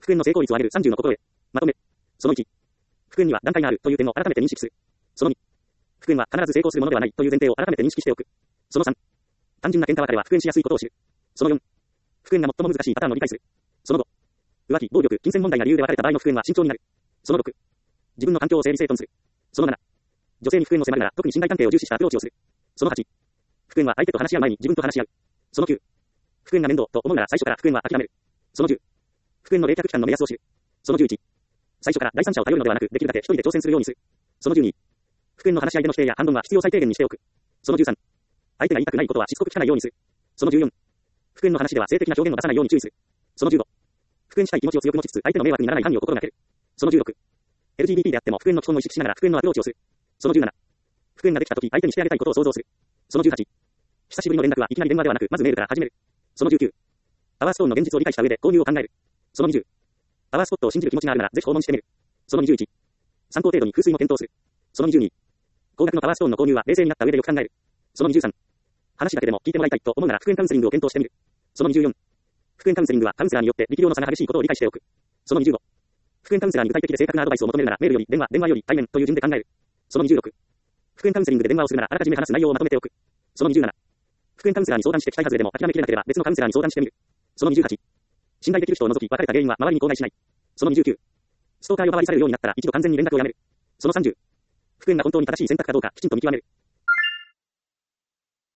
復縁の成功率を上げる30の心得。まとめ。その1。復縁には段階があるという点を改めて認識する。その2。復縁は必ず成功するものではないという前提を改めて認識しておく。その3。単純な喧嘩別れは復縁しやすいことを知る。その4。復縁が最も難しいパターンを理解する。その5。浮気、暴力、金銭問題が理由で別れた場合の復縁は慎重になる。その6。自分の環境を整理整頓する。その7。女性に復縁を迫るなら特に信頼関係を重視したアプローチをする。その8。復縁は相手と話し合う前に自分と話し合う。その9。復縁が面倒と思うなら最初から復縁は諦める。その10。復縁の冷却期間の目安を知る。その11。最初から第三者を頼るのではなく、できるだけ一人で挑戦するようにする。その12。復縁の話し合いでの否定や反論は必要最低限にしておく。その13。相手が言いたくないことはしつこく聞かないようにする。その14。復縁の話では性的な表現を出さないように注意する。その15。復縁したい気持ちを強く持ちつつ相手の迷惑にならない範囲を心がける。その16。LGBT であっても復縁の基本を意識しながら復縁のアプローチをする。その17。復縁ができたとき相手にしてあげたいことを想像する。その18。久しぶりの連絡はいきなり電話ではなくまずメールから始める。その19。パワーストーンの現実を理解した上で購入を考える。その20。パワースポットを信じる気持ちがあるならぜひ訪問してみる。その21。参考程度に風水も検討する。その22。高額のパワーストーンの購入は冷静になった上でよく考える。その23。話だけでも聞いてもらいたいと思うなら復縁カウンセリングを検討してみる。その24。復縁カウンセリングはカウンセラーによって力量の差が激しいことを理解しておく。その25。復縁カウンセラーに具体的で正確なアドバイスを求めるならメールより電話より対面という順で考える。その26。復縁カウンセリングで電話をするならあらかじめ話す内容をまとめておく。その27。復縁カウンセラーに相談して期待外れでも諦めきれなければ別のカウンセラーに相談してみる。その28。信頼できる人を除き別れた原因は周りに口外しない。その29。ストーカー呼ばわりされるようになったら一度完全に連絡をやめる。その30。復縁が本当に正しい選択かどうかきちんと見極める。